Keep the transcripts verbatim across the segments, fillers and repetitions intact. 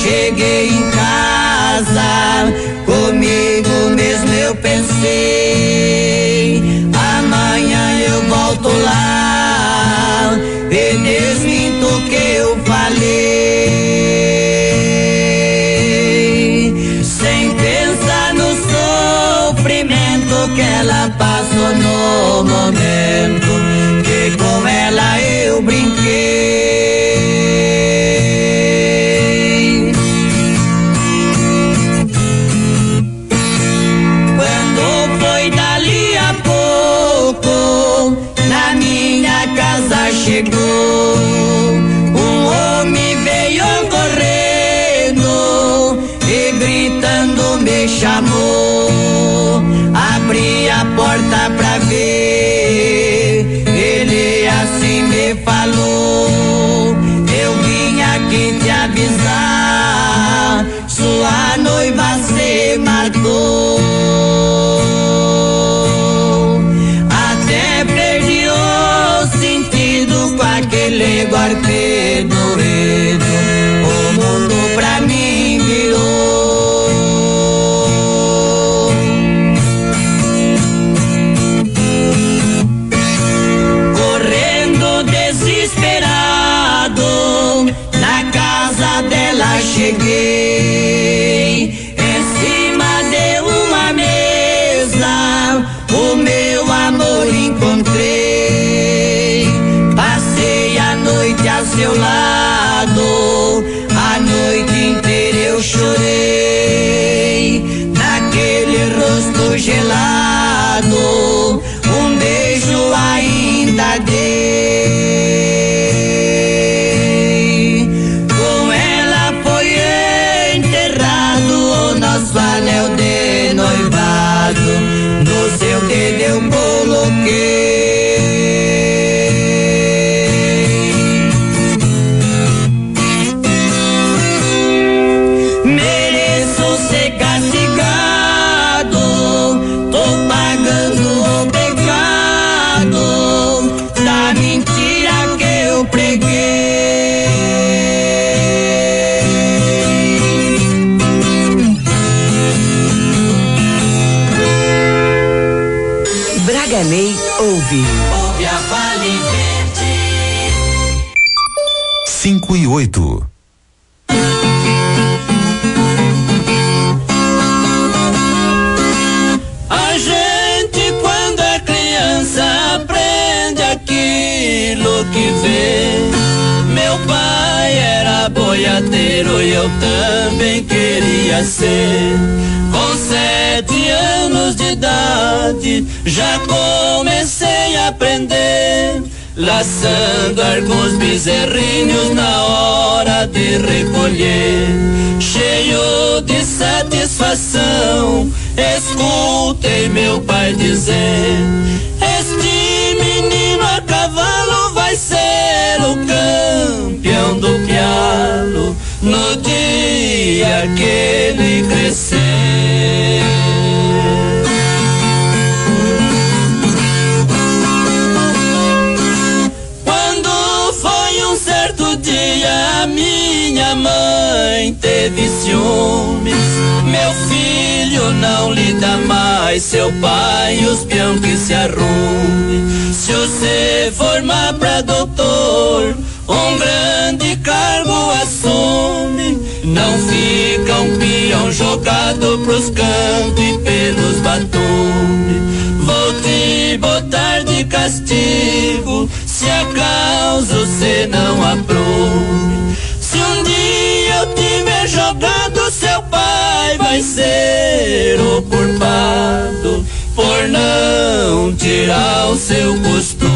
cheguei em casa, comigo mesmo eu pensei, amanhã eu volto lá e desminto o que eu falei, sem pensar no sofrimento que ela passou no momento que com ela eu brinquei. Quando foi dali a pouco, na minha casa chegou um homem, veio correndo e gritando me chamou. Abri a porta pra ver, ele assim me falou, eu vim aqui te avisar, sua noiva se matou. Até perdi o sentido com aquele golpe doído, o mundo pra mim virou. Cheguei em cima de uma mesa, o meu amor encontrei. Passei a noite a seu lado, a noite inteira eu chorei. Naquele rosto gelado, um beijo ainda dei. Anel de noivado, no seu dedo eu coloquei. Mereço ser castigado, tô pagando o pecado da mentira que eu preguei. Braganey ouve. Ouve a Vale Verde. Cinco e oito. A gente quando é criança aprende aquilo que vê. Meu pai era boiadeiro e eu também queria ser. Com sete anos de idade já comecei a aprender, laçando alguns bezerrinhos na hora de recolher. Cheio de satisfação, escutei meu pai dizer: este menino a cavalo vai ser o campeão do pialo no dia que ele crescer. Quando foi um certo dia, a minha mãe teve ciúmes. Meu filho não lhe dá mais, seu pai e os peão que se arrume. Se você formar pra doutor, um grande cargo assume. Não fica um peão jogado pros cantos e pelos batumes. Vou te botar de castigo, se acaso você não aprume. Se um dia eu tiver jogado, seu pai vai ser o culpado por não tirar o seu costume.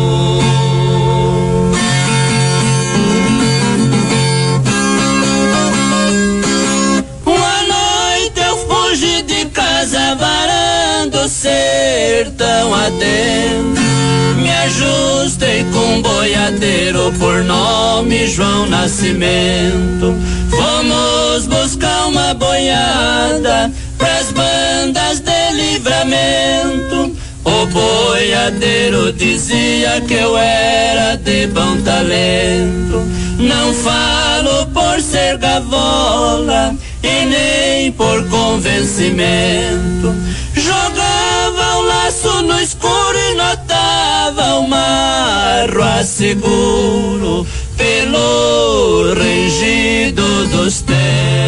Varando o sertão adentro, me ajustei com um boiadeiro por nome João Nascimento. Fomos buscar uma boiada pras bandas de Livramento. O boiadeiro dizia que eu era de bom talento. Não falo por ser gavola e nem por convencimento. Jogava o laço no escuro e notava o marro a seguro pelo rangido dos teus.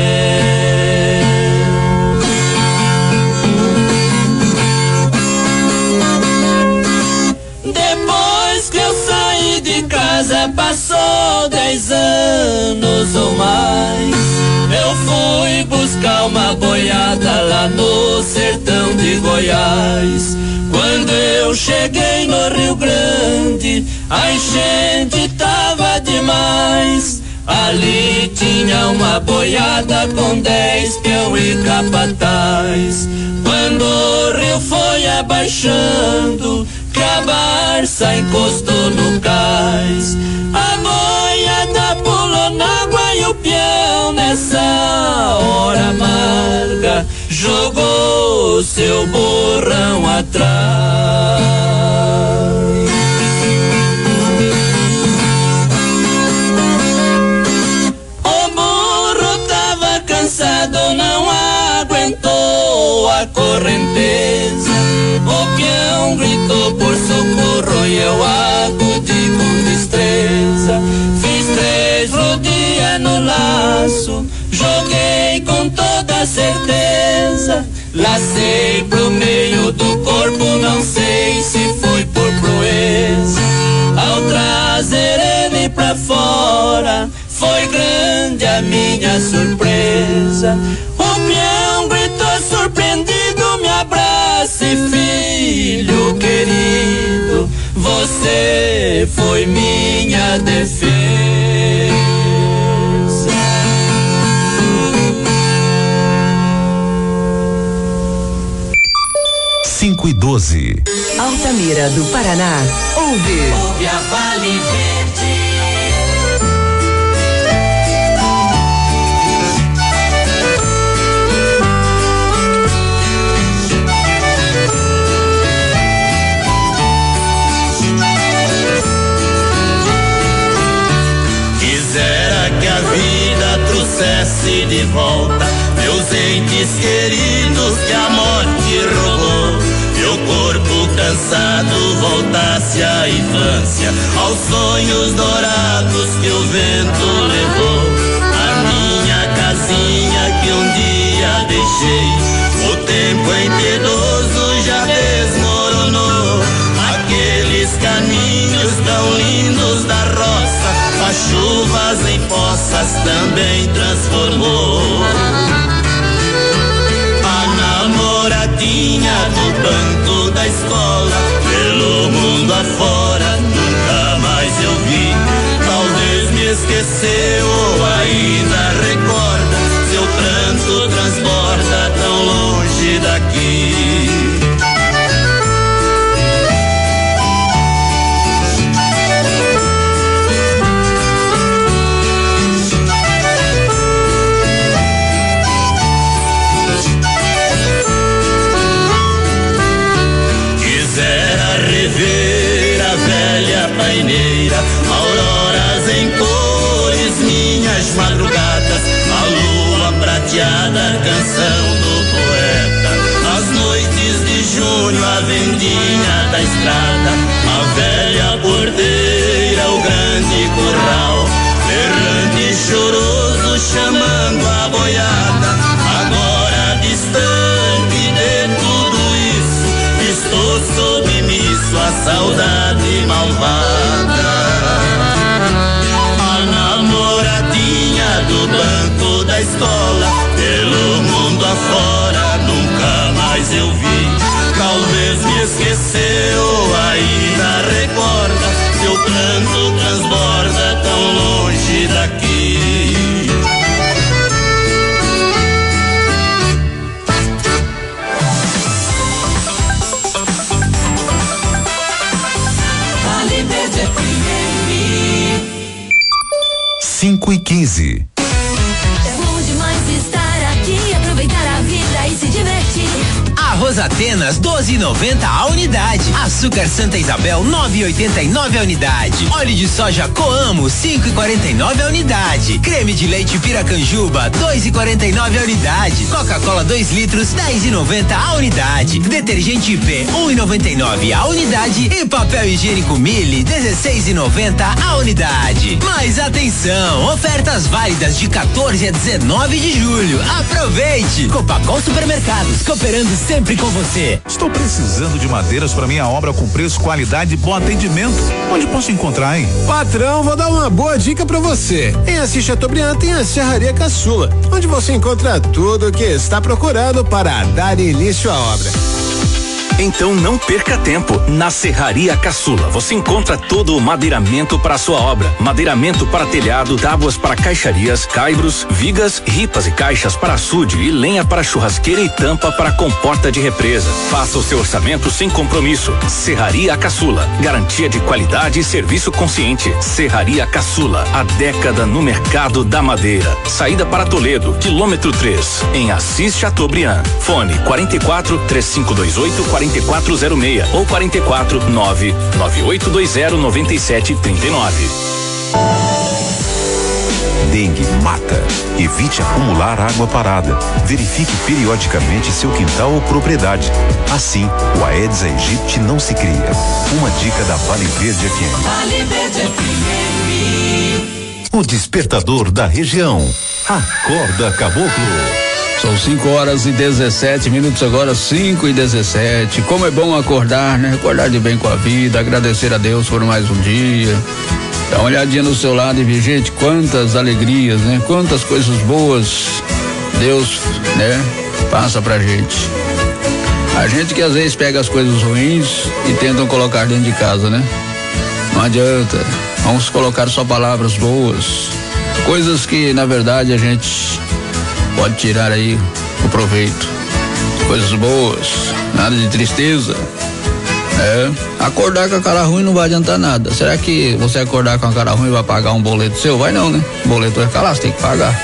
Depois que eu saí de casa, passou dez anos ou mais, eu fui buscar uma boiada lá no sertão de Goiás. Quando eu cheguei no Rio Grande, a enchente tava demais. Ali tinha uma boiada com dez peão e capataz. Quando o rio foi abaixando, que a barça encostou no cais, a boiada pulou na água e o peão nessa hora amarga jogou seu borrão atrás. O burro tava cansado, não aguentou a correnteza. O peão gritou por socorro e eu acudi com destreza. Fiz três rodilhas no laço, joguei com toda certeza. Lacei pro meio do corpo, não sei se foi por proeza. Ao trazer ele pra fora, foi grande a minha surpresa. O peão gritou surpreendido, me abraça e filho querido, você foi minha defesa. Cinco e doze. Altamira do Paraná, ouve. Ouve a Vale Verde. Trouxesse de volta meus entes queridos que a morte roubou. Meu corpo cansado voltasse à infância, aos sonhos dourados que o vento levou. A minha casinha que um dia deixei, o tempo impiedoso já desmoronou. Aqueles caminhos tão lindos da roça, as chuvas em poças também transformou. A namoradinha do banco da escola, pelo mundo afora, nunca mais eu vi. Talvez me esqueceu ou ainda recorda, seu pranto transborda tão longe daqui. Auroras em cores, minhas madrugadas, a lua prateada, canção do poeta. As noites de junho, a vendinha da estrada, a velha bordeira, o grande curral, errante e choroso chamando a boiada. Agora distante de tudo isso, estou submisso à saudade malvada. Do banco da escola, pelo mundo afora, nunca mais eu vi. Talvez me esqueceu, ainda recorda, seu pranto transborda tão longe daqui. Vale Verde F M. Cinco e quinze. É bom demais estar aqui, aproveitar a vida e se divertir. A Arroz Atenas doze e noventa a unidade. Açúcar Santa Isabel nove e oitenta e nove a unidade. Óleo de soja Coamo cinco e quarenta e nove a unidade. Creme de leite Piracanjuba dois e quarenta e nove a unidade. Coca-Cola dois litros dez e noventa a unidade. Detergente I P um e noventa e nove a unidade e papel higiênico Mille dezesseis e noventa a unidade. Mas atenção, ofertas válidas de quatorze a dezenove de julho. Aproveite! Copacol Supermercados, cooperando sempre com você. Estou precisando de madeiras para minha obra com preço, qualidade e bom atendimento. Onde posso encontrar, hein? Patrão, vou dar uma boa dica para você. Em Assis Chateaubriand tem a Serraria Caçula, onde você encontra tudo o que está procurando para dar início à obra. Então não perca tempo. Na Serraria Caçula você encontra todo o madeiramento para sua obra. Madeiramento para telhado, tábuas para caixarias, caibros, vigas, ripas e caixas para açude e lenha para churrasqueira e tampa para comporta de represa. Faça o seu orçamento sem compromisso. Serraria Caçula, garantia de qualidade e serviço consciente. Serraria Caçula, a década no mercado da madeira. Saída para Toledo, quilômetro três, em Assis Chateaubriand. Fone quarenta e quatro, três cinco dois oito, quarenta e quatro zero seis ou quarenta e quatro, nove nove oito dois zero, nove sete três nove. Dengue mata. Evite acumular água parada. Verifique periodicamente seu quintal ou propriedade. Assim, o Aedes aegypti não se cria. Uma dica da Vale Verde F M. Vale Verde F M. O despertador da região. Acorda, Caboclo. São cinco horas e dezessete minutos agora, cinco e dezessete. Como é bom acordar, né? Acordar de bem com a vida, agradecer a Deus por mais um dia. Dá uma olhadinha no seu lado e ver, gente, quantas alegrias, né? Quantas coisas boas Deus, né? Passa pra gente. A gente que às vezes pega as coisas ruins e tentam colocar dentro de casa, né? Não adianta. Vamos colocar só palavras boas. Coisas que, na verdade, a gente pode tirar aí o proveito. Coisas boas, nada de tristeza. É, acordar com a cara ruim não vai adiantar nada. Será que você acordar com a cara ruim vai pagar um boleto seu? Vai não, né? O boleto vai ficar lá, você tem que pagar.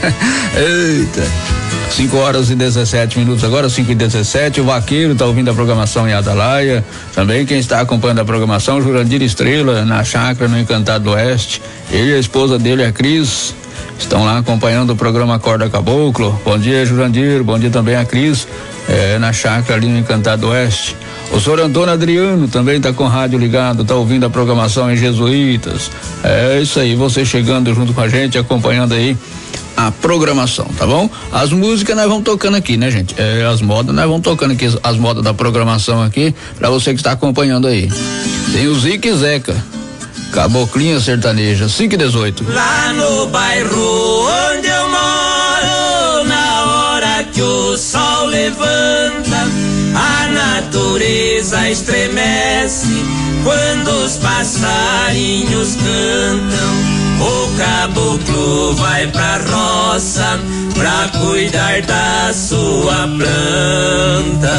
Eita. cinco horas e dezessete minutos agora, cinco e dezessete. O Vaqueiro tá ouvindo a programação em Atalaia. Também quem está acompanhando a programação, Jurandir Estrela, na chácara no Encantado do Oeste. Ele e a esposa dele, a Cris, estão lá acompanhando o programa Acorda Caboclo. Bom dia, Jurandir. Bom dia também a Cris, é, na chácara ali no Encantado do Oeste. O senhor Antônio Adriano também está com o rádio ligado, está ouvindo a programação em Jesuítas. É isso aí, você chegando junto com a gente, acompanhando aí a programação, tá bom? As músicas nós vamos tocando aqui, né, gente? É, as modas nós vamos tocando aqui, as, as modas da programação aqui, pra você que está acompanhando aí. Tem o Zica e Zeca, Caboclinha Sertaneja, cinco e dezoito. Lá no bairro onde eu moro, na hora que o sol levanta, a natureza estremece quando os passarinhos cantam. O caboclo vai pra roça pra cuidar da sua planta.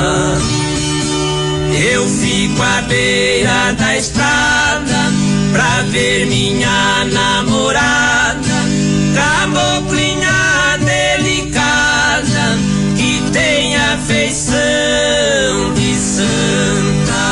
Eu fico à beira da estrada pra ver minha namorada, caboclinha delicada que tem a feição de santa.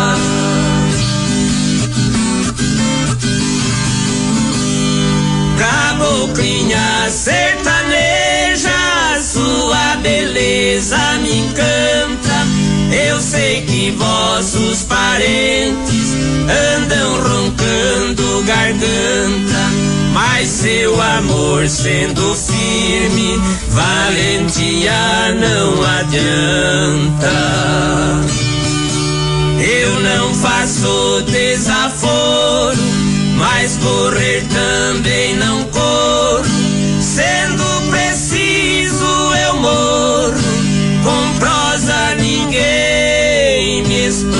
Caboclinha sertaneja, sua beleza me encanta. Eu sei que vossos parentes andam roncando garganta, mas seu amor sendo firme, valentia não adianta. Eu não faço desaforo, mas correr também não corro. Sendo preciso eu morro, com prosa ninguém me espanta.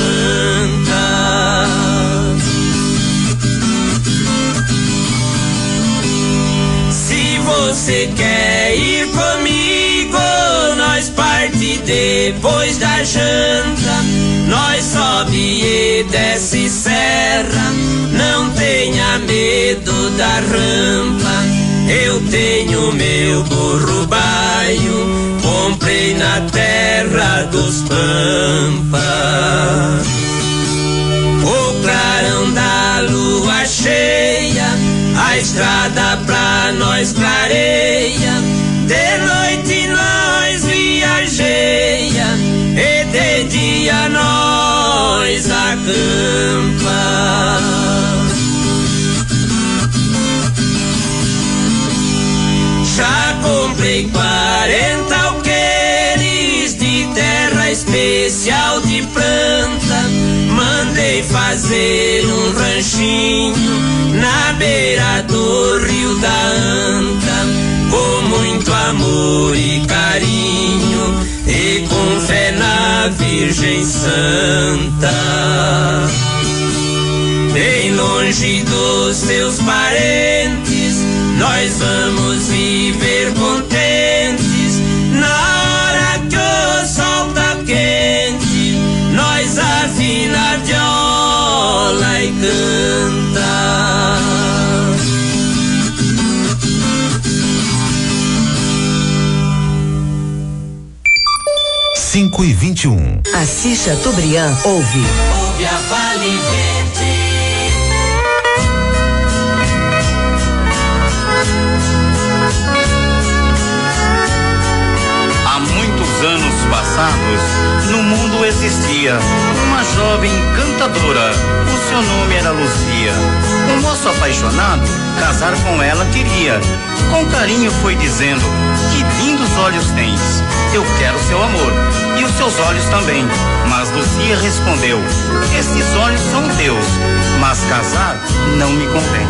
Se você quer ir comigo, nós parte depois da janta. Nós sobe e desce serra, não tenha medo da rampa. Eu tenho meu burro baio, comprei na terra dos pampas. O clarão da lua cheia, a estrada pra nós clareia, de noite nós viajeia, e de dia nós acampa. Já comprei quarenta alqueires de terra especial de planta, mandei fazer um ranchinho na beira do rio da Anta, com muito amor e carinho e com fé na Virgem Santa. Bem longe dos teus parentes, nós vamos viver contentes. Na hora que o sol tá quente, nós afina a viola e canta. cinco e vinte e um. Assis Chateaubriand ouve. Ouve a Vale Verde. Há muitos anos passados, no mundo existia uma jovem encantadora. O seu nome era Luzia. Um moço apaixonado, casar com ela queria. Com carinho foi dizendo: que lindos olhos tens, eu quero seu amor e os seus olhos também. Mas Luzia respondeu: esses olhos são teus, mas casar não me convém.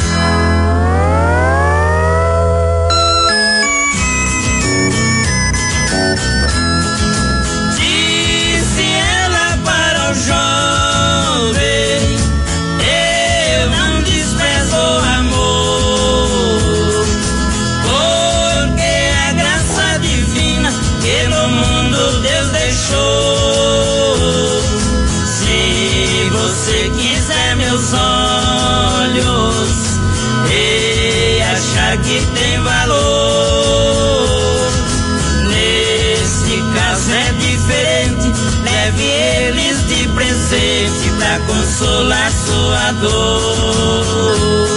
Disse ela para o jovem: eu não desprezo o amor, porque a graça divina que no mundo Deus deixou. Se você quiser meus olhos e achar que tem valor, nesse caso é diferente, leve eles de presente pra consolar sua dor.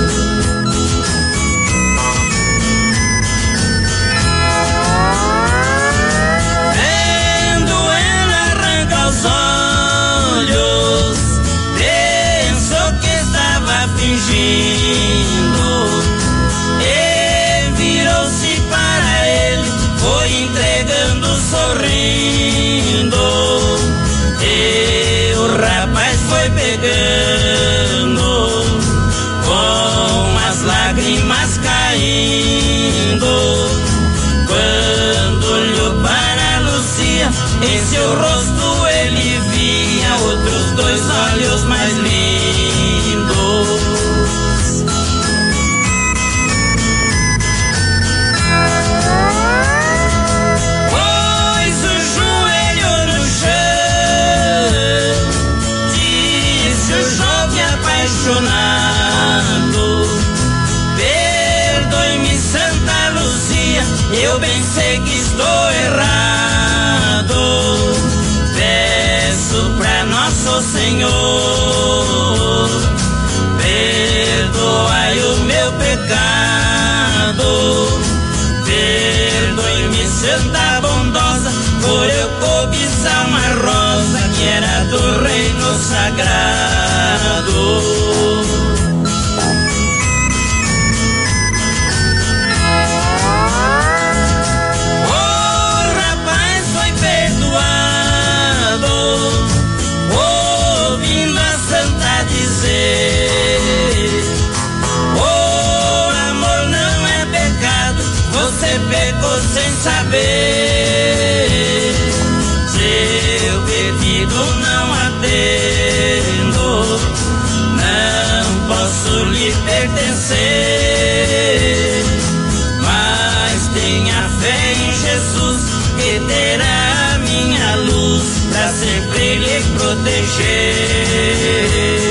Vendo ela arrancar os olhos, pensou que estava fingindo, e virou-se para ele, foi entregando sorrindo, e o rapaz foi pegando, com as lágrimas caindo. Quando olhou para Luzia, em seu rosto ele via outros dois olhos mais lindos. Pôs o joelho no chão, disse o jovem apaixonado: perdoe-me, Santa Luzia, eu bem sei que estou errado. Peço pra Nosso Senhor, perdoai o meu pecado. Perdoe-me, Santa bondosa, por eu cobiçar uma rosa que era do reino sagrado. Pecou sem saber, seu pedido não atendo, não posso lhe pertencer, mas tenha fé em Jesus, que terá a minha luz pra sempre lhe proteger.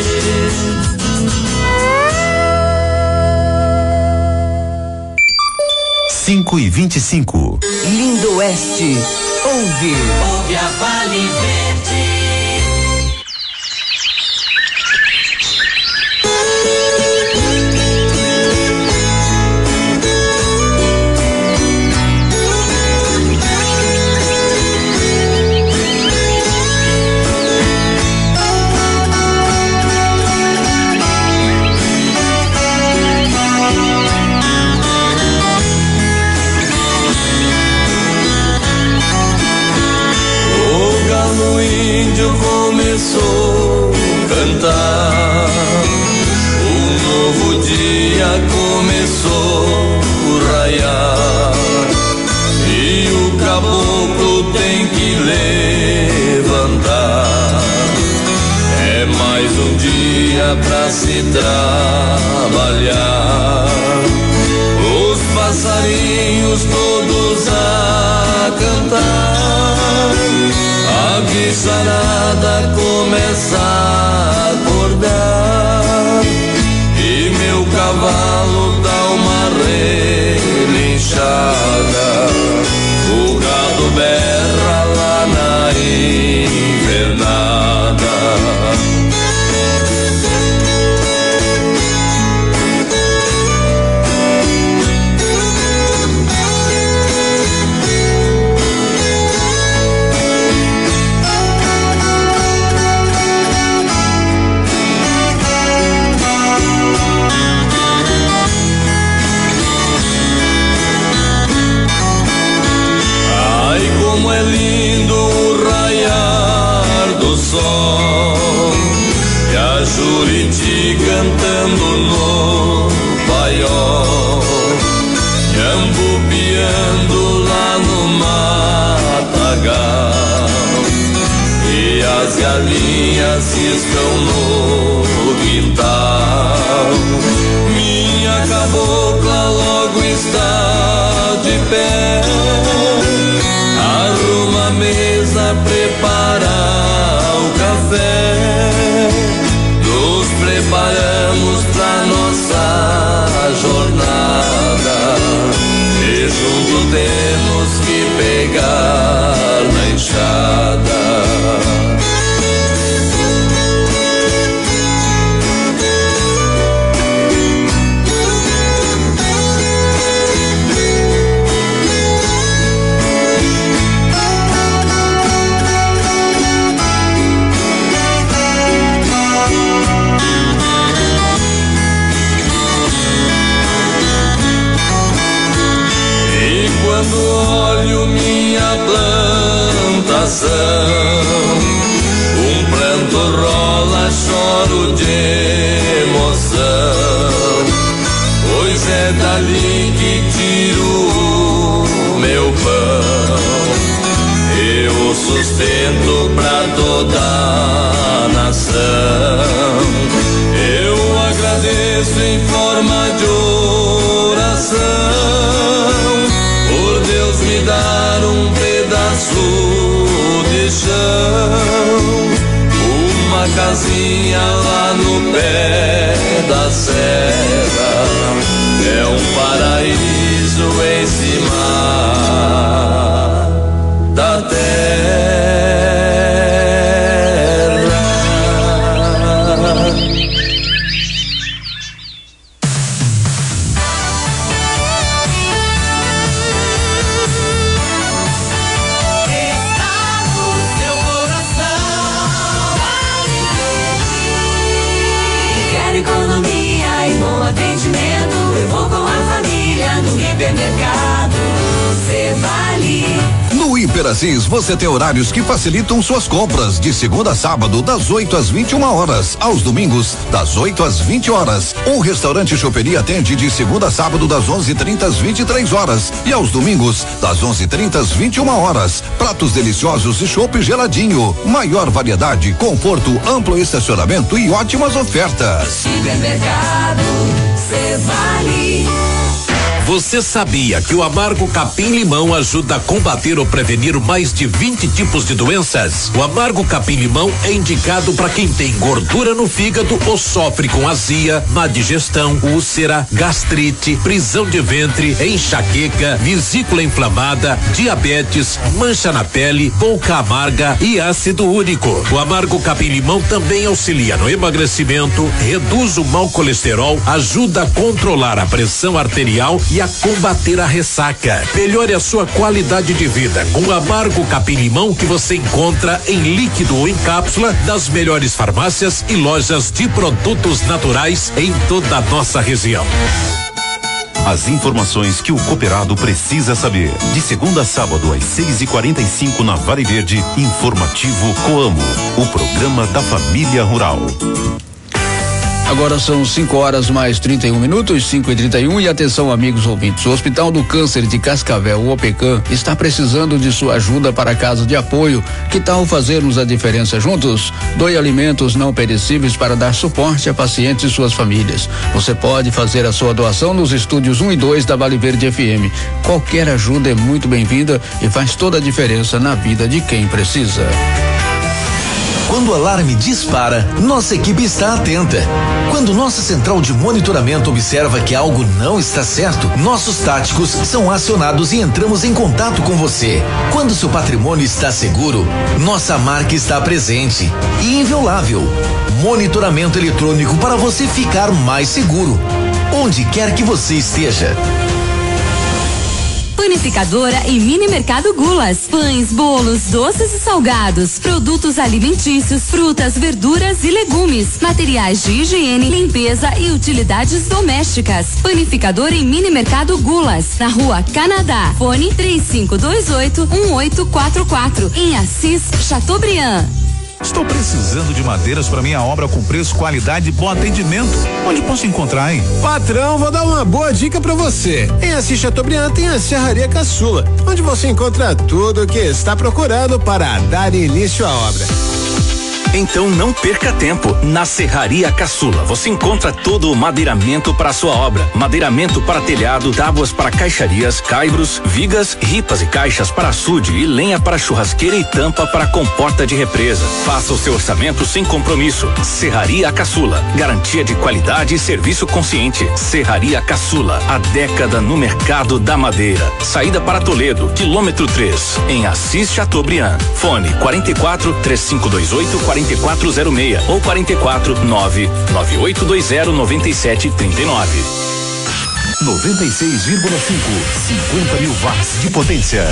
cinco e vinte e cinco. Lindo Oeste, ouve. Ouve a Vale Verde. Começou a cantar, um novo dia começou a raiar, e o caboclo tem que levantar. É mais um dia pra se trabalhar, os passarinhos todos a cantar, a bicharada começa a acordar, e meu cavalo dá uma relinchada, o gado berra lá na invernada. Como é lindo o raiar do sol, e a Juriti cantando no paiol, ambupiando lá no matagal, e as galinhas ciscam no quintal. Minha cabocla logo está de pé, arruma a mesa, prepara o café, nos preparamos pra nossa jornada, e junto temos que pegar na enxada. Quando olho minha plantação, um pranto rola, choro de emoção, pois é dali que tiro o meu pão, eu sustento pra toda a nação. Eu agradeço em forma de oração, Deus me dar um pedaço de chão, uma casinha lá no pé da serra, é um paraíso em cima da terra. No Hiperassis você tem horários que facilitam suas compras, de segunda a sábado, das oito às vinte e uma horas, aos domingos, das oito às vinte horas. O restaurante Choperia atende de segunda a sábado, das onze e trinta às vinte e três horas, e aos domingos, das onze e trinta às vinte e uma horas. Pratos deliciosos e chopp geladinho. Maior variedade, conforto, amplo estacionamento e ótimas ofertas. Supermercado Cevale. Você sabia que o amargo capim-limão ajuda a combater ou prevenir mais de vinte tipos de doenças? O amargo capim-limão é indicado para quem tem gordura no fígado ou sofre com azia, má digestão, úlcera, gastrite, prisão de ventre, enxaqueca, vesícula inflamada, diabetes, mancha na pele, boca amarga e ácido úrico. O amargo capim-limão também auxilia no emagrecimento, reduz o mau colesterol, ajuda a controlar a pressão arterial e a combater a ressaca. Melhore a sua qualidade de vida com o amargo capim-limão, que você encontra em líquido ou em cápsula das melhores farmácias e lojas de produtos naturais em toda a nossa região. As informações que o cooperado precisa saber. De segunda a sábado às seis e quarenta e cinco na Vale Verde, Informativo Coamo, o programa da família rural. Agora são cinco horas mais trinta e um minutos, cinco e trinta e um, e atenção, amigos ouvintes. O Hospital do Câncer de Cascavel, o OPECAM, está precisando de sua ajuda para a casa de apoio. Que tal fazermos a diferença juntos? Doe alimentos não perecíveis para dar suporte a pacientes e suas famílias. Você pode fazer a sua doação nos estúdios um e dois da Vale Verde F M. Qualquer ajuda é muito bem-vinda e faz toda a diferença na vida de quem precisa. Quando o alarme dispara, nossa equipe está atenta. Quando nossa central de monitoramento observa que algo não está certo, nossos táticos são acionados e entramos em contato com você. Quando seu patrimônio está seguro, nossa marca está presente e inviolável. Monitoramento eletrônico para você ficar mais seguro, onde quer que você esteja. Panificadora e Mini Mercado Gulas. Pães, bolos, doces e salgados, produtos alimentícios, frutas, verduras e legumes, materiais de higiene, limpeza e utilidades domésticas. Panificadora e Mini Mercado Gulas, na Rua Canadá. Fone três cinco dois oito, um oito quatro quatro, em Assis, Chateaubriand. Estou precisando de madeiras para minha obra com preço, qualidade e bom atendimento. Onde posso encontrar, hein? Patrão, vou dar uma boa dica para você. Em Assis Chateaubriand tem a Serraria Caçula, onde você encontra tudo o que está procurando para dar início à obra. Então não perca tempo. Na Serraria Caçula você encontra todo o madeiramento para sua obra. Madeiramento para telhado, tábuas para caixarias, caibros, vigas, ripas e caixas para açude e lenha para churrasqueira e tampa para comporta de represa. Faça o seu orçamento sem compromisso. Serraria Caçula, garantia de qualidade e serviço consciente. Serraria Caçula, a década no mercado da madeira. Saída para Toledo, quilômetro três, em Assis Chateaubriand. Fone quarenta e quatro, três cinco dois oito, quarenta e quatro zero seis ou quarenta e quatro, nove nove oito dois zero, nove sete três nove. noventa e seis vírgula cinco, cinquenta mil watts de potência.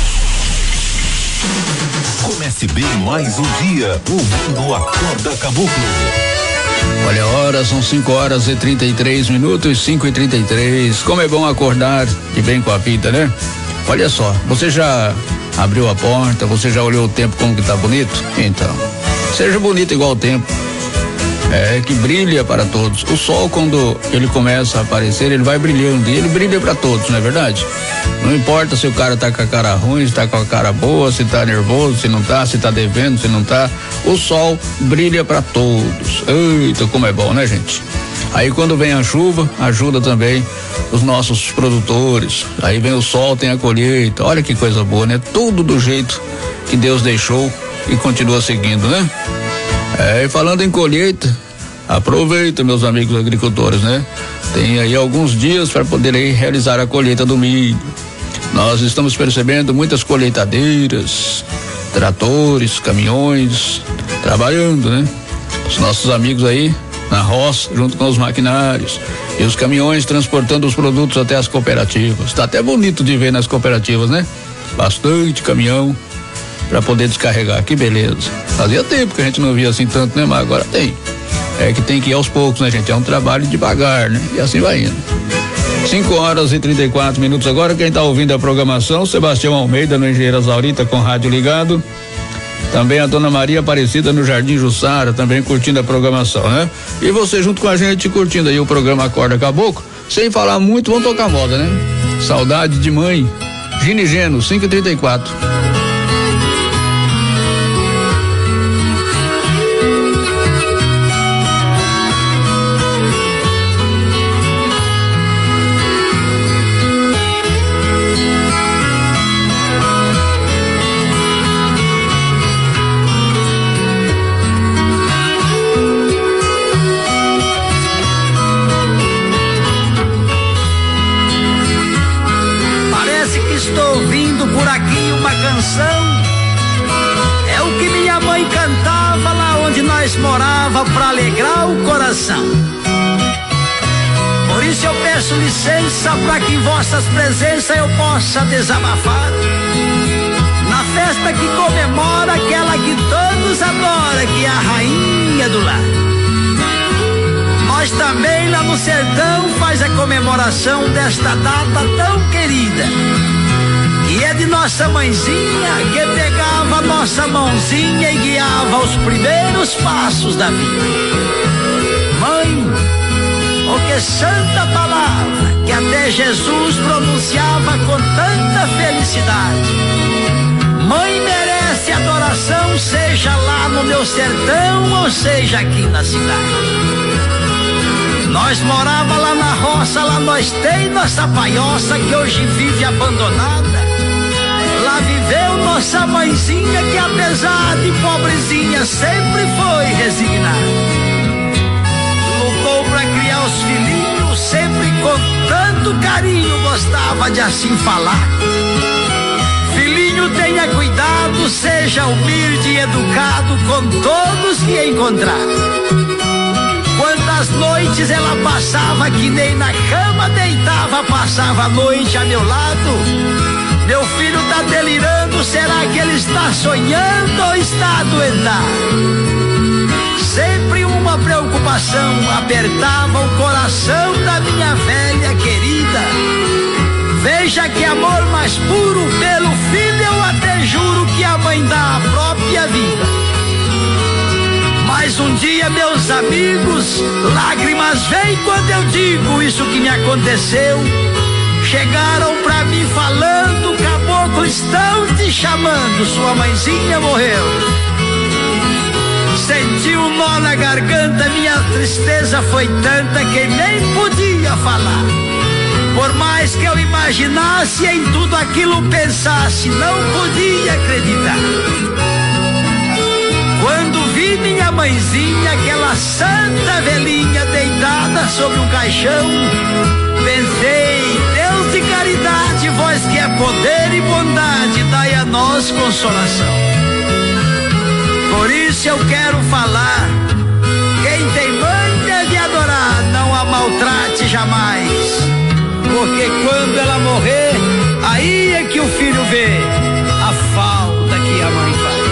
Comece bem mais um dia. O mundo acorda caboclo. Olha a hora, são cinco horas e trinta e três minutos, cinco e trinta e três. Como é bom acordar de bem com a vida, né? Olha só, você já abriu a porta, você já olhou o tempo como que tá bonito? Então, seja bonito igual o tempo. É, que brilha para todos. O sol, quando ele começa a aparecer, ele vai brilhando e ele brilha para todos, não é verdade? Não importa se o cara tá com a cara ruim, se tá com a cara boa, se tá nervoso, se não tá, se tá devendo, se não tá. O sol brilha para todos. Eita, como é bom, né, gente? Aí quando vem a chuva, ajuda também os nossos produtores. Aí vem o sol, tem a colheita. Olha que coisa boa, né? Tudo do jeito que Deus deixou e continua seguindo, né? É, e falando em colheita, aproveita, meus amigos agricultores, né? Tem aí alguns dias para poder aí realizar a colheita do milho. Nós estamos percebendo muitas colheitadeiras, tratores, caminhões trabalhando, né? Os nossos amigos aí na roça, junto com os maquinários e os caminhões transportando os produtos até as cooperativas. Tá até bonito de ver nas cooperativas, né? Bastante caminhão para poder descarregar, que beleza. Fazia tempo que a gente não via assim tanto, né? Mas agora tem. É que tem que ir aos poucos, né, gente? É um trabalho devagar, né? E assim vai indo. cinco horas e trinta e quatro minutos agora. Quem tá ouvindo a programação, Sebastião Almeida no Engenheiro Zaurita com rádio ligado. Também a dona Maria Aparecida no Jardim Jussara, também curtindo a programação, né? E você junto com a gente curtindo aí o programa Acorda Caboclo. Sem falar muito, vamos tocar moda, né? Saudade de mãe. Gine Geno, cinco e trinta e quatro. que estou ouvindo por aqui uma canção. É o que minha mãe cantava lá onde nós morava pra alegrar o coração. Por isso eu peço licença para que em vossas presenças eu possa desabafar. Na festa que comemora aquela que todos adoram, que é a rainha do lar. Nós também lá no sertão faz a comemoração desta data tão querida. E é de nossa mãezinha que pegava nossa mãozinha e guiava os primeiros passos da vida. Mãe, oh que santa palavra que até Jesus pronunciava com tanta felicidade. Mãe merece adoração, seja lá no meu sertão ou seja aqui na cidade. Nós morava lá na roça, lá nós tem nossa paioça que hoje vive abandonada. Lá viveu nossa mãezinha que apesar de pobrezinha sempre foi resignada. Lutou pra criar os filhinhos, sempre com tanto carinho gostava de assim falar. Filhinho tenha cuidado, seja humilde e educado com todos que encontrar. Quantas noites ela passava que nem na cama deitava, passava a noite a meu lado. Meu filho tá delirando, será que ele está sonhando ou está adoentado? Sempre uma preocupação apertava o coração da minha velha querida. Veja que amor mais puro pelo filho eu até juro que a mãe dá a própria vida. Mas um dia, meus amigos, lágrimas vêm quando eu digo isso que me aconteceu. Chegaram pra mim falando, caboclo, estão te chamando, sua mãezinha morreu. Senti um nó na garganta, minha tristeza foi tanta que nem podia falar. Por mais que eu imaginasse, em tudo aquilo pensasse, não podia acreditar. Quando vi minha mãezinha, aquela santa velhinha deitada sobre um caixão, pensei, Deus de caridade, vós que é poder e bondade, dai a nós consolação. Por isso eu quero falar, quem tem mãe deve adorar, não a maltrate jamais, porque quando ela morrer, aí é que o filho vê a falta que a mãe faz.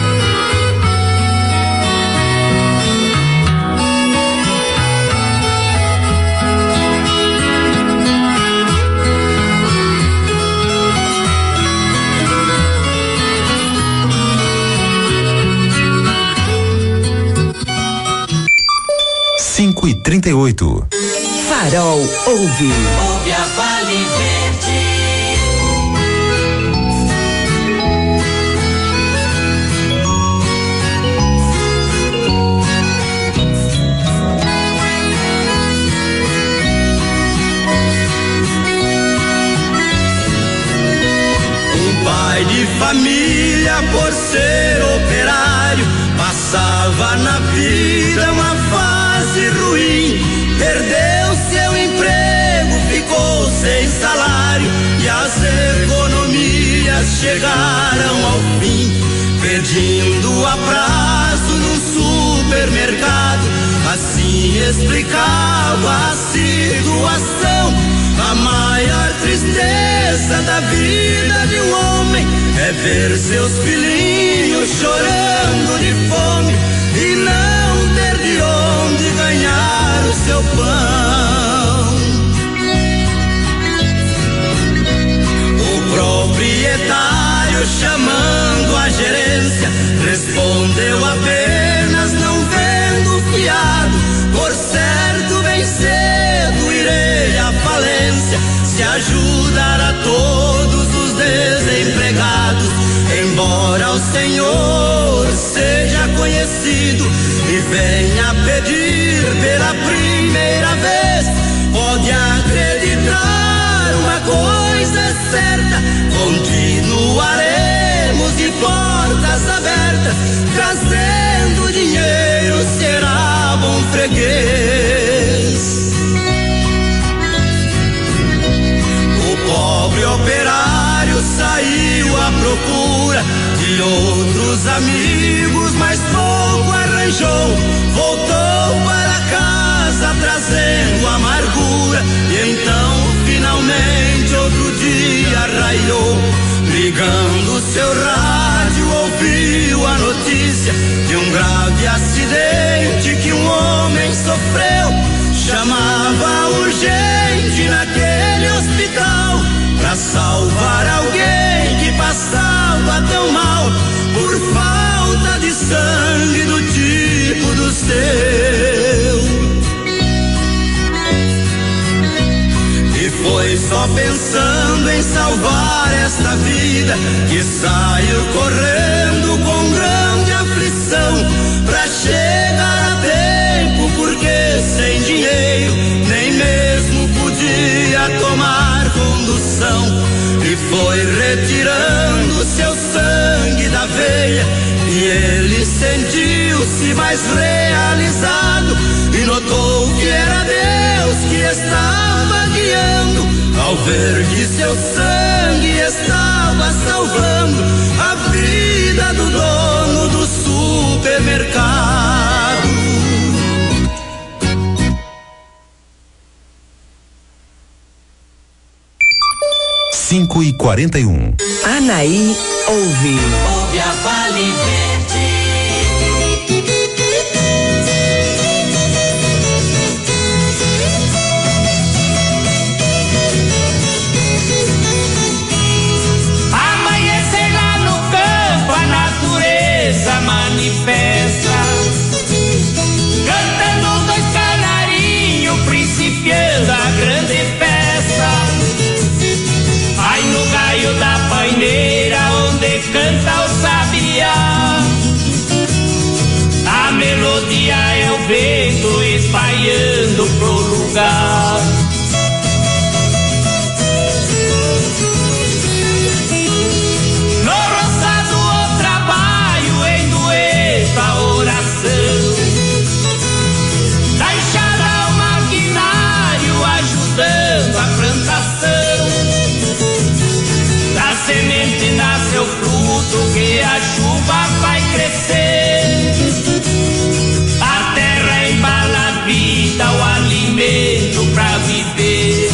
cinco e trinta e oito. Farol ouve. Ouve a Vale Verde. Um pai de família, por ser operário, passava na vida uma fase ruim. Perdeu seu emprego, ficou sem salário e as economias chegaram ao fim. Pedindo a prazo no supermercado, assim explicava a situação. A maior tristeza da vida de um homem é ver seus filhinhos chorando de fome e não ter de onde ganhar o seu pão. O proprietário, chamando a gerência, respondeu apenas não vendo fiado. Por certo, bem cedo irei à falência, se ajudar a todos os desempregados. Embora o Senhor seja conhecido e venha pedir pela primeira vez, pode acreditar, uma coisa é certa, continuaremos de portas abertas, trazendo dinheiro, será bom freguês. O pobre operário amigos, mas pouco arranjou. Voltou para casa trazendo amargura. E então, finalmente, outro dia raiou. Ligando seu rádio, ouviu a notícia de um grave acidente que um homem sofreu. Chamava urgente naquele hospital pra salvar alguém que passava tão mal por falta de sangue do tipo do seu. E foi só pensando em salvar esta vida que saiu correndo com grande aflição pra chegar a tempo, porque sem dinheiro nem mesmo podia tomar condução. E foi retirando seu sangue da veia e ele sentiu-se mais realizado e notou que era Deus que estava guiando ao ver que seu sangue estava salvando a vida do dono do supermercado. cinco e quarenta e um. Anaí ouve. Ouve a Vale Verde. Amanhecer lá no campo, a natureza manifesta. Cantando dois canarinhos, principiando a grande festa. Aí no gaio da paineira, onde canta o sabiá, a melodia é o vento espalhando pro lugar. No roçado o trabalho, em dueto a oração, da enxada ao maquinário, ajudando a plantação. Da semente nasce o fruto que a chuva vai crescer. A terra embala a vida, o alimento pra viver.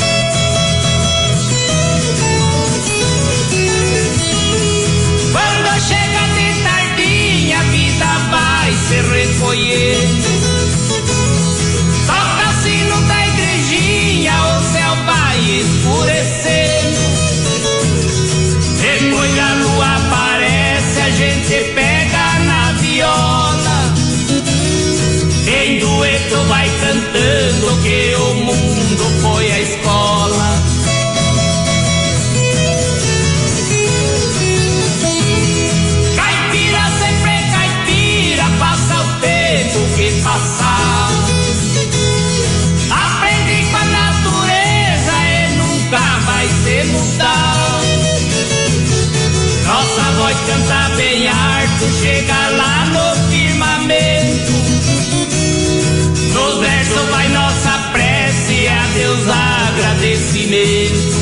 Quando chega de tardinha, a vida vai se recolhendo. Toca o sino da igrejinha, o céu vai escurecendo. Depois a lua aparece, a gente pega na viola. Em dueto vai cantando que o mundo foi a escola. Caipira sempre é caipira, passa o tempo que passar. Aprendi com a natureza e nunca vai se mudar. Nossa voz canta bem alto, chega lá no firmamento. Nos versos vai nossa prece, a Deus agradecimento.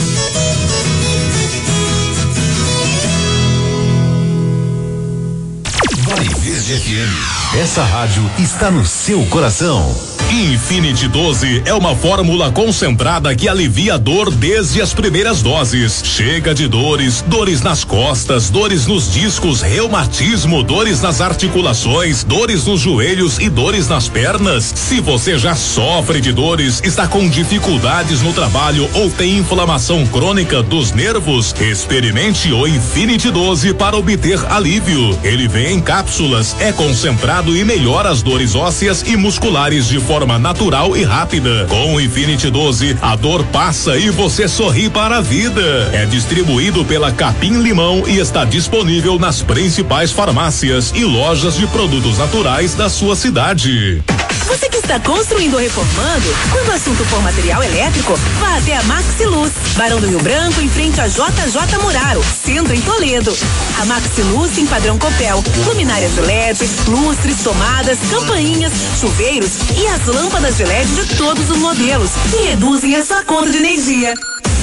Vale Verde F M. Essa rádio está no seu coração. Infinity doze é uma fórmula concentrada que alivia a dor desde as primeiras doses. Chega de dores, dores nas costas, dores nos discos, reumatismo, dores nas articulações, dores nos joelhos e dores nas pernas. Se você já sofre de dores, está com dificuldades no trabalho ou tem inflamação crônica dos nervos, experimente o Infinity doze para obter alívio. Ele vem em cápsulas, é concentrado e melhora as dores ósseas e musculares de forma natural e rápida. Com o Infinity doze, a dor passa e você sorri para a vida. É distribuído pela Capim Limão e está disponível nas principais farmácias e lojas de produtos naturais da sua cidade. Você que está construindo ou reformando, quando o assunto for material elétrico, vá até a Maxiluz, Barão do Rio Branco, em frente a J J Muraro, centro em Toledo. A Maxiluz tem padrão Copel, luminárias de L E D, lustres, tomadas, campainhas, chuveiros e as lâmpadas de L E D de todos os modelos, que reduzem a sua conta de energia.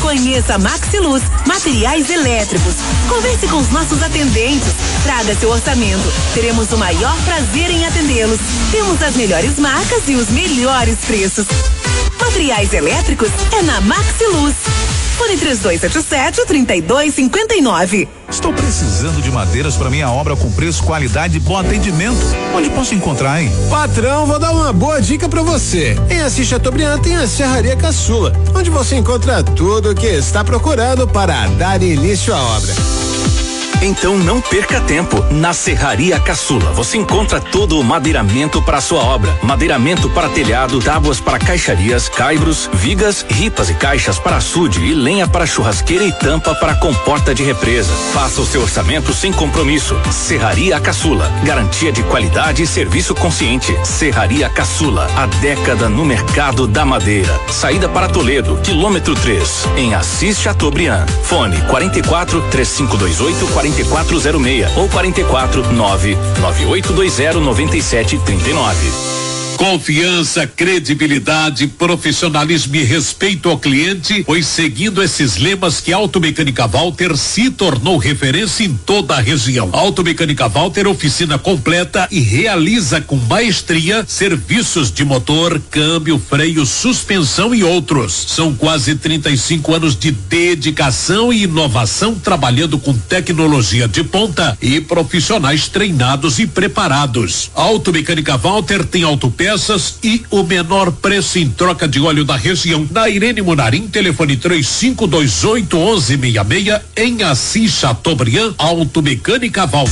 Conheça a Maxiluz Materiais Elétricos. Converse com os nossos atendentes. Traga seu orçamento. Teremos o maior prazer em atendê-los. Temos as melhores marcas e os melhores preços. Materiais elétricos é na Maxiluz. Fone três dois sete sete, três dois cinco nove. Estou precisando de madeiras para minha obra com preço, qualidade e bom atendimento. Onde posso encontrar, hein? Patrão, vou dar uma boa dica para você. Em Assis Chateaubriand tem a Serraria Caçula, onde você encontra tudo o que está procurando para dar início à obra. Então não perca tempo. Na Serraria Caçula você encontra todo o madeiramento para sua obra. Madeiramento para telhado, tábuas para caixarias, caibros, vigas, ripas e caixas para açude e lenha para churrasqueira e tampa para comporta de represa. Faça o seu orçamento sem compromisso. Serraria Caçula, garantia de qualidade e serviço consciente. Serraria Caçula, há década no mercado da madeira. Saída para Toledo, quilômetro três, em Assis Chateaubriand. Fone quarenta e quatro, três cinco dois oito, quarenta e quatro zero seis ou quarenta e quatro, nove nove oito dois zero, nove sete três nove. Confiança, credibilidade, profissionalismo e respeito ao cliente, pois seguindo esses lemas que a Automecânica Walter se tornou referência em toda a região. A Automecânica Walter, oficina completa e realiza com maestria serviços de motor, câmbio, freio, suspensão e outros. São quase trinta e cinco anos de dedicação e inovação trabalhando com tecnologia de ponta e profissionais treinados e preparados. A Automecânica Walter tem autopeças e o menor preço em troca de óleo da região. Na Irene Munarim, telefone três cinco dois oito, um um seis seis, em Assis Chateaubriand, Automecânica Val.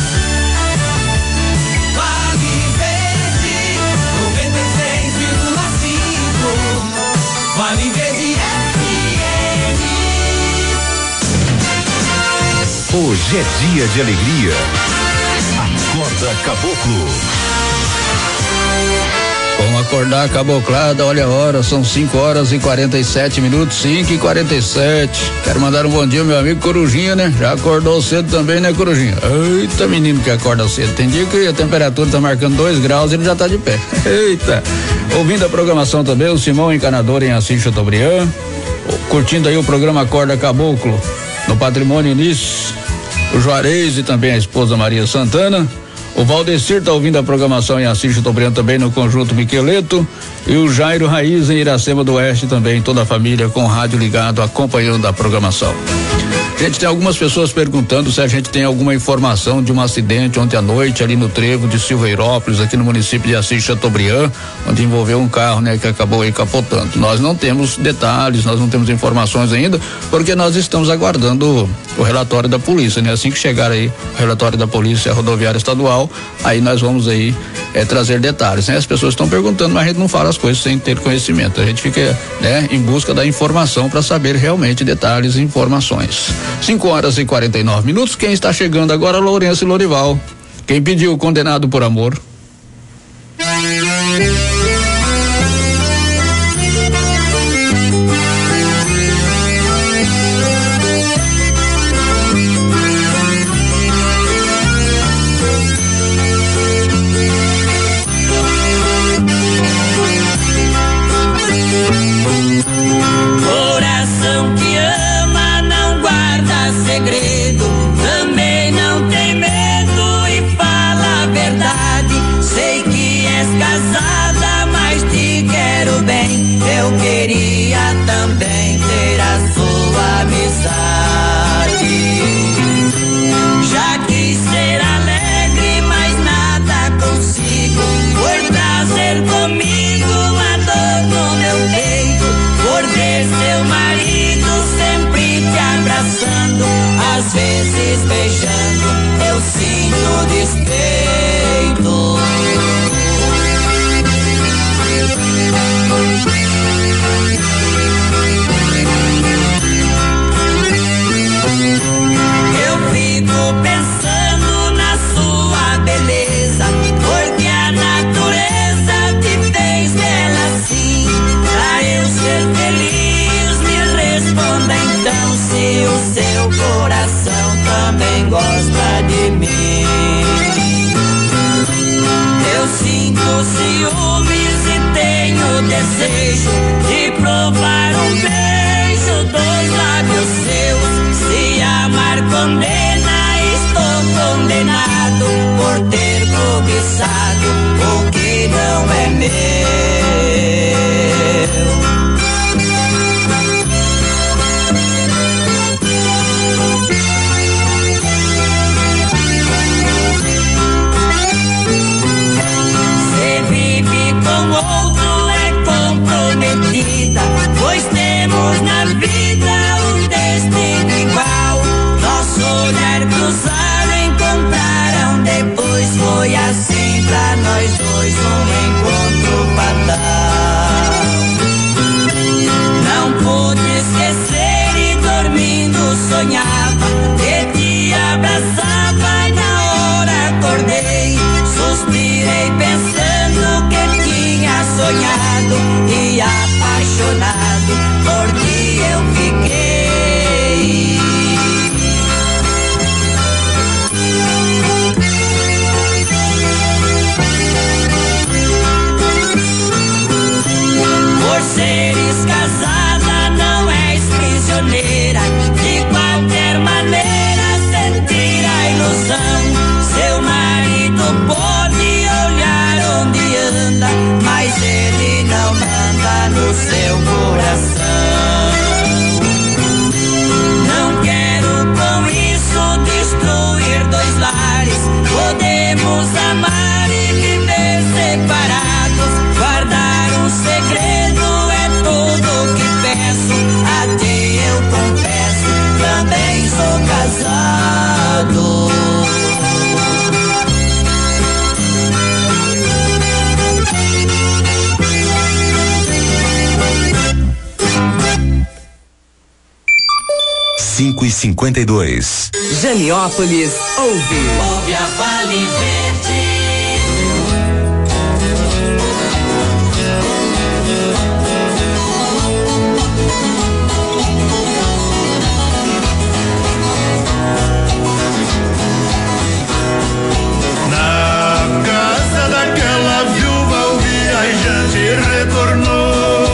Hoje é dia de alegria. Acorda Caboclo. Vamos acordar caboclada, olha a hora, são cinco horas e quarenta e sete minutos, cinco e quarenta e sete. Quero mandar um bom dia ao meu amigo Corujinha, né? Já acordou cedo também, né, Corujinha? Eita, menino que acorda cedo. Tem dia que a temperatura tá marcando dois graus e ele já tá de pé. Eita. Ouvindo a programação também, o Simão Encanador em Assis Chateaubriand. Curtindo aí o programa Acorda Caboclo no Patrimônio Início. O Juarez e também a esposa Maria Santana. O Valdecir tá ouvindo a programação em Assis Chateaubriand também no Conjunto Miqueleto, e o Jairo Raiz em Iracema do Oeste também, toda a família com o rádio ligado acompanhando a programação. Gente, tem algumas pessoas perguntando se a gente tem alguma informação de um acidente ontem à noite ali no trevo de Silveirópolis, aqui no município de Assis Chateaubriand, onde envolveu um carro, né, que acabou aí capotando. Nós não temos detalhes, nós não temos informações ainda, porque nós estamos aguardando o relatório da polícia, né? Assim que chegar aí o relatório da Polícia Rodoviária Estadual, aí nós vamos aí é, trazer detalhes, né? As pessoas estão perguntando, mas a gente não fala as coisas sem ter conhecimento. A gente fica, né, em busca da informação para saber realmente detalhes e informações. cinco horas e quarenta e nove minutos. Quem está chegando agora, Lourenço e Lorival. Quem pediu Condenado por Amor? Às vezes beijando, eu sinto despeito. Eu fico pensando na sua beleza, porque a natureza te fez bela assim. Pra eu ser feliz, me responda então se o seu coração também gosta de mim. Eu sinto ciúmes e tenho desejo de provar um beijo dos cinco e cinquenta e dois. Janiópolis ouve. Ouve a Vale Verde. Na casa daquela viúva o viajante retornou.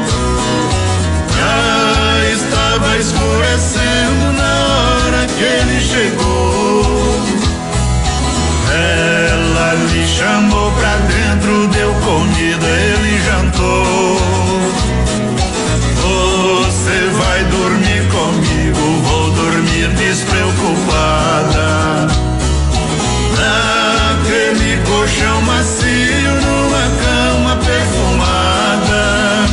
Já estava escurecendo na hora que ele chegou. Ela lhe chamou pra dentro, deu comida, ele jantou. Você vai dormir comigo, vou dormir despreocupada. Naquele colchão macio, numa cama perfumada.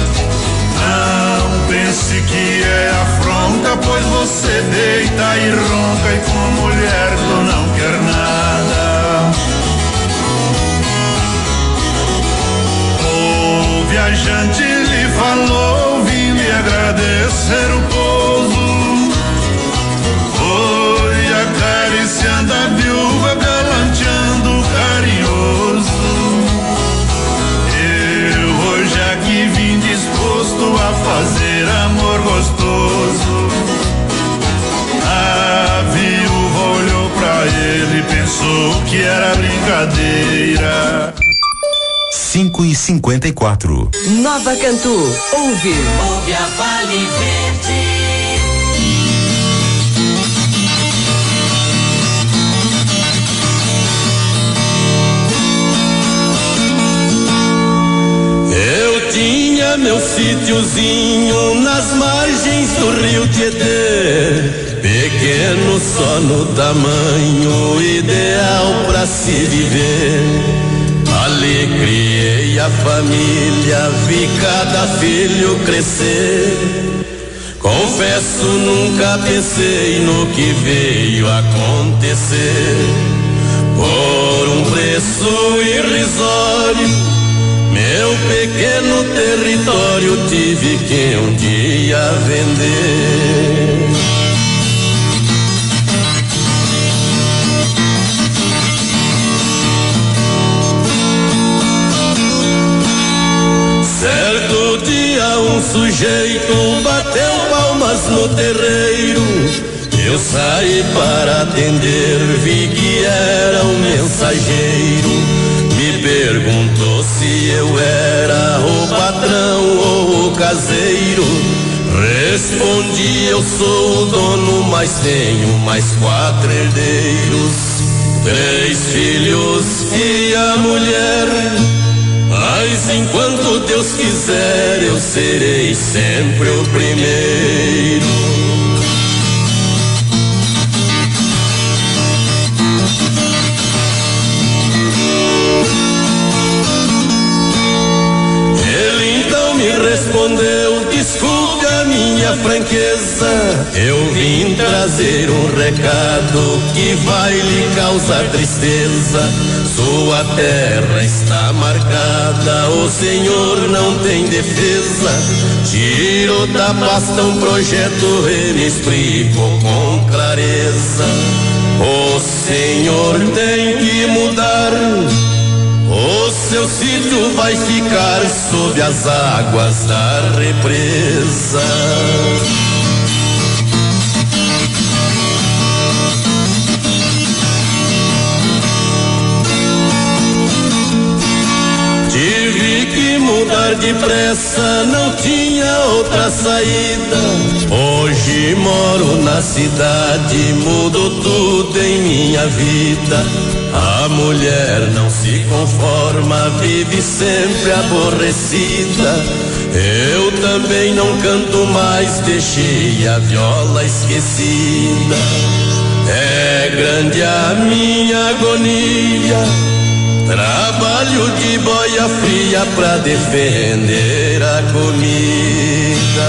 Não pense que é afronta, pois você deita e ronca, e com mulher tu não quer nada. O viajante lhe falou, vim lhe agradecer o pouso. Foi acariciando a viúva, galanteando carinhoso. Eu hoje aqui vim disposto a fazer amor gostoso. A viúva olhou pra ele e pensou que era brincadeira. cinco e cinquenta e quatro. Nova Cantu, ouve. Ouve a Vale Verde. Eu tinha meu sítiozinho nas margens do rio Tietê, pequeno só no tamanho, ideal pra se viver. Ali criei a família, vi cada filho crescer. Confesso, nunca pensei no que veio acontecer. Por um preço irrisório, meu pequeno território tive que um dia vender. Certo dia um sujeito bateu palmas no terreiro. Eu saí para atender, vi que era um mensageiro. Me perguntou se eu era o patrão ou o caseiro. Respondi, eu sou o dono, mas tenho mais quatro herdeiros. Três filhos e a mulher. Mas enquanto Deus quiser, eu serei sempre o primeiro. Ele então me respondeu, desculpe a minha franqueza, eu vim trazer um recado que vai lhe causar tristeza. Sua terra está marcada, o senhor não tem defesa. Tirou da pasta um projeto e me explicou com clareza. O senhor tem que mudar, o seu sítio vai ficar sob as águas da represa. Tive que mudar depressa, não tinha outra saída. Hoje moro na cidade, mudo tudo em minha vida. A mulher não se conforma, vive sempre aborrecida. Eu também não canto mais, deixei a viola esquecida. É grande a minha agonia, trabalho de boia fria pra defender a comida.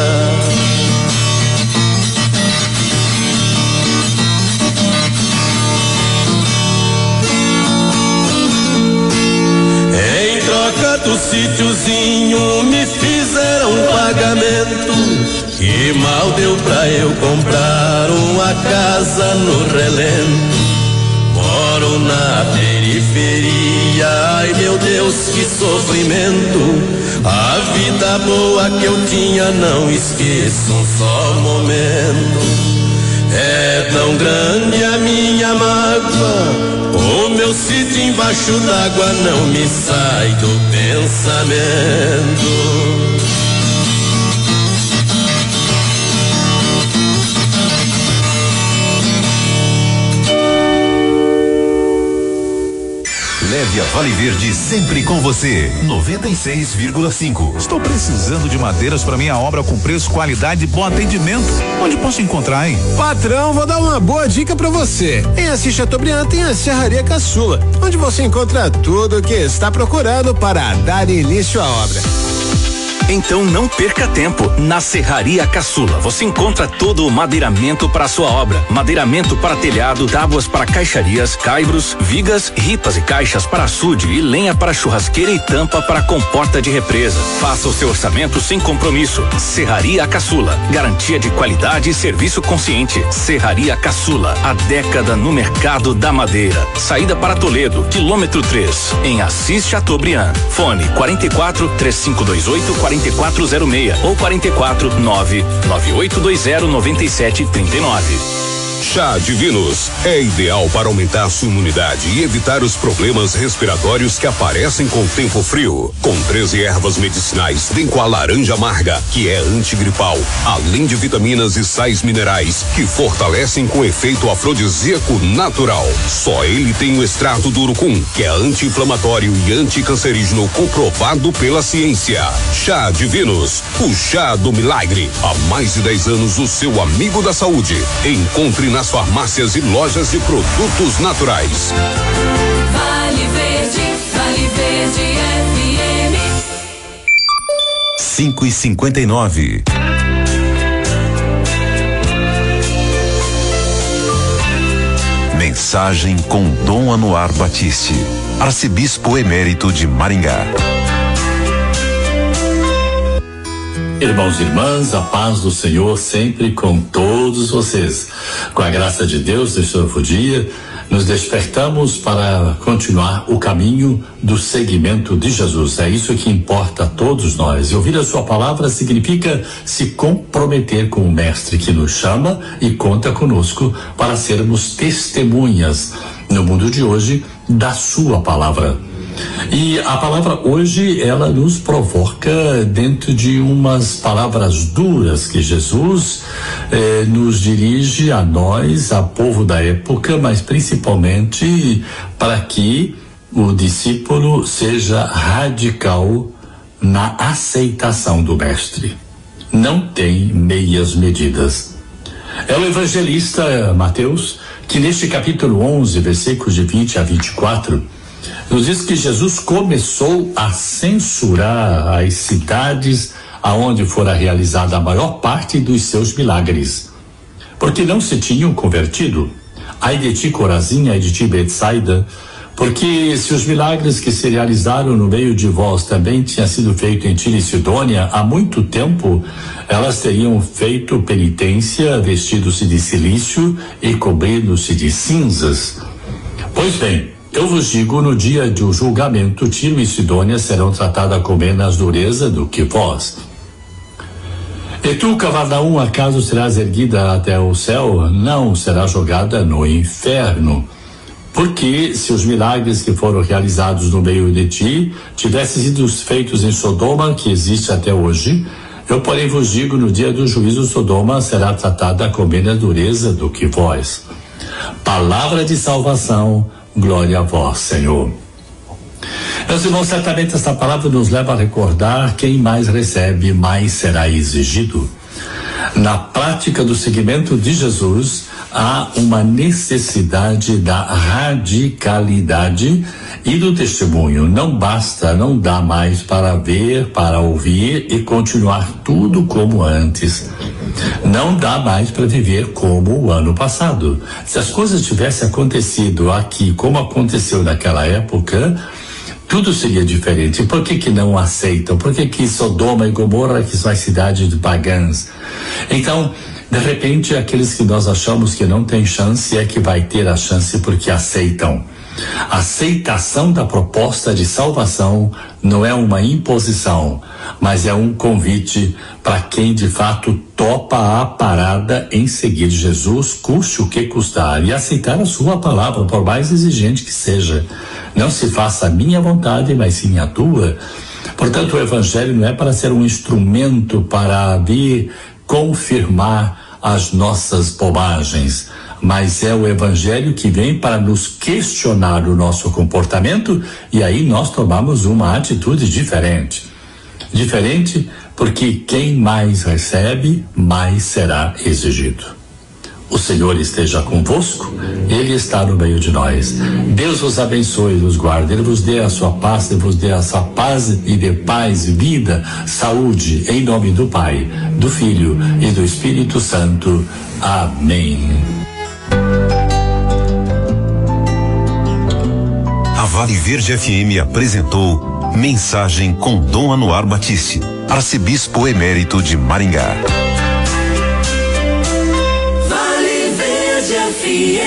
Em troca do sítiozinho me fizeram um pagamento que mal deu pra eu comprar uma casa no relento. Moro na periferia, ai meu Deus, que sofrimento. A vida boa que eu tinha não esqueço um só momento. É tão grande a minha mágoa, o meu sítio embaixo d'água não me sai do pensamento. Leve a Vale Verde sempre com você. noventa e seis vírgula cinco. Estou precisando de madeiras para minha obra com preço, qualidade e bom atendimento. Onde posso encontrar, hein? Patrão, vou dar uma boa dica para você. Em Assis Chateaubriand tem a Serraria Caçula, onde você encontra tudo o que está procurando para dar início à obra. Então não perca tempo. Na Serraria Caçula você encontra todo o madeiramento para sua obra. Madeiramento para telhado, tábuas para caixarias, caibros, vigas, ripas e caixas para açude e lenha para churrasqueira e tampa para comporta de represa. Faça o seu orçamento sem compromisso. Serraria Caçula, garantia de qualidade e serviço consciente. Serraria Caçula, a década no mercado da madeira. Saída para Toledo, quilômetro três, em Assis Chateaubriand. Fone quarenta e quatro, três cinco dois oito, quarenta e quatro zero seis ou quarenta e quatro, nove nove oito dois zero, nove sete três nove. Chá Divinos é ideal para aumentar a sua imunidade e evitar os problemas respiratórios que aparecem com o tempo frio. Com treze ervas medicinais, tem com a laranja amarga, que é antigripal, além de vitaminas e sais minerais que fortalecem com efeito afrodisíaco natural. Só ele tem o extrato do urucum, que é anti-inflamatório e anticancerígeno comprovado pela ciência. Chá Divinos, o chá do milagre. Há mais de dez anos, o seu amigo da saúde. Encontre nas farmácias e lojas de produtos naturais. Vale Verde, Vale Verde F M. cinco e cinquenta e nove. Mensagem com Dom Anuar Batiste, arcebispo emérito de Maringá. Irmãos e irmãs, a paz do Senhor sempre com todos vocês. Com a graça de Deus, neste novo dia, nos despertamos para continuar o caminho do seguimento de Jesus. É isso que importa a todos nós. E ouvir a sua palavra significa se comprometer com o Mestre que nos chama e conta conosco para sermos testemunhas no mundo de hoje da sua palavra. E a palavra hoje, ela nos provoca dentro de umas palavras duras que Jesus eh, nos dirige a nós, a povo da época, mas principalmente para que o discípulo seja radical na aceitação do mestre. Não tem meias medidas. É o evangelista Mateus que neste capítulo onze, versículos de vinte a vinte e quatro, nos diz que Jesus começou a censurar as cidades aonde fora realizada a maior parte dos seus milagres, porque não se tinham convertido. Ai de ti, Corazim, ai de ti, Betsaida, porque se os milagres que se realizaram no meio de vós também tinham sido feitos em Tiro e Sidônia, há muito tempo elas teriam feito penitência, vestido-se de cilício e cobrindo-se de cinzas. Pois bem, eu vos digo, no dia do julgamento, Tiro e Sidônia serão tratadas com menos dureza do que vós. E tu, Cavarnaum, acaso serás erguida até o céu? Não, será jogada no inferno. Porque se os milagres que foram realizados no meio de ti tivessem sido feitos em Sodoma, que existe até hoje, eu porém vos digo, no dia do juízo, Sodoma será tratada com menos dureza do que vós. Palavra de salvação. Glória a vós, Senhor. Meus irmãos, certamente essa palavra nos leva a recordar: quem mais recebe, mais será exigido. Na prática do seguimento de Jesus, há uma necessidade da radicalidade e do testemunho. Não basta, não dá mais para ver, para ouvir e continuar tudo como antes. Não dá mais para viver como o ano passado. Se as coisas tivessem acontecido aqui como aconteceu naquela época, tudo seria diferente. Por que que não aceitam? Por que que Sodoma e Gomorra, que são as cidades de pagãs? Então, de repente, aqueles que nós achamos que não tem chance é que vai ter a chance porque aceitam. A aceitação da proposta de salvação não é uma imposição, mas é um convite para quem de fato topa a parada em seguir Jesus, custe o que custar, e aceitar a sua palavra, por mais exigente que seja. Não se faça a minha vontade, mas sim a tua. Portanto, o evangelho não é para ser um instrumento para vir confirmar as nossas bobagens, mas é o evangelho que vem para nos questionar o nosso comportamento, e aí nós tomamos uma atitude diferente. Diferente porque quem mais recebe, mais será exigido. O Senhor esteja convosco, Ele está no meio de nós. Deus vos abençoe e vos guarde, Ele vos dê a sua paz, Ele vos dê a sua paz e dê paz, vida, saúde, em nome do Pai, do Filho e do Espírito Santo. Amém. A Vale Verde F M apresentou Mensagem com Dom Anuar Batiste, arcebispo emérito de Maringá. Vale Verde F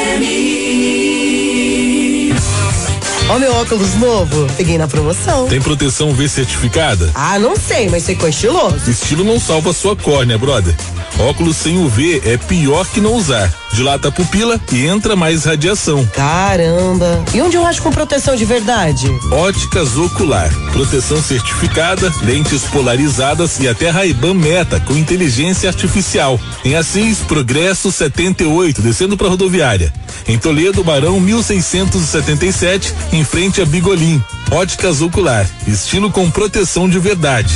M. Ó, meu óculos novo, peguei na promoção. Tem proteção V certificada? Ah, não sei, mas ficou estiloso. Estilo não salva sua córnea, brother. Óculos sem U V é pior que não usar. Dilata a pupila e entra mais radiação. Caramba. E onde eu acho com proteção de verdade? Óticas Ocular. Proteção certificada, lentes polarizadas e até Ray-Ban Meta com inteligência artificial. Em Assis, Progresso setenta e oito, descendo para rodoviária. Em Toledo, Barão mil seiscentos e setenta e sete, em frente a Bigolim. Óticas Ocular. Estilo com proteção de verdade.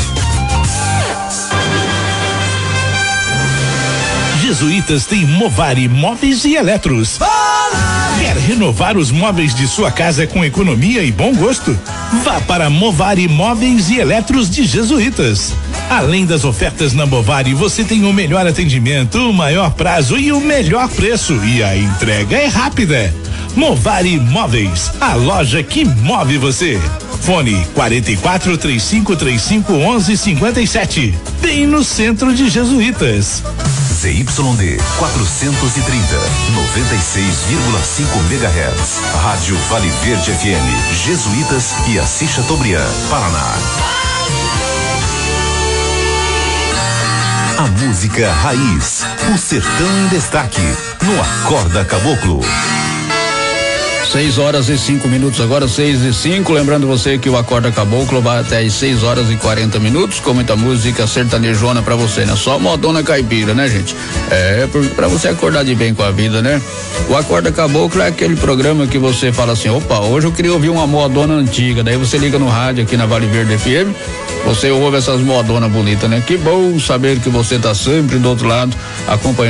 Jesuítas tem Movari Móveis e Eletros. Quer renovar os móveis de sua casa com economia e bom gosto? Vá para Movari Móveis e Eletros de Jesuítas. Além das ofertas na Movari, você tem o melhor atendimento, o maior prazo e o melhor preço. E a entrega é rápida. Movari Móveis, a loja que move você. Fone quarenta e quatro, trinta e cinco, trinta e cinco, onze, cinquenta e sete. Bem no centro de Jesuítas. Z Y D quatrocentos e trinta, noventa e seis vírgula cinco megahertz. Rádio Vale Verde F M, Jesuítas e Assis Chateaubriand, Paraná. A música raiz, o sertão em destaque, no Acorda Caboclo. Seis horas e cinco minutos, agora seis e cinco, lembrando você que o Acorda Caboclo vai até as seis horas e quarenta minutos, com muita música sertanejona pra você, né? Só modona caipira, né, gente? É, pra você acordar de bem com a vida, né? O Acorda Caboclo é aquele programa que você fala assim, opa, hoje eu queria ouvir uma modona antiga, daí você liga no rádio aqui na Vale Verde F M, você ouve essas modonas bonitas, né? Que bom saber que você tá sempre do outro lado, acompanhando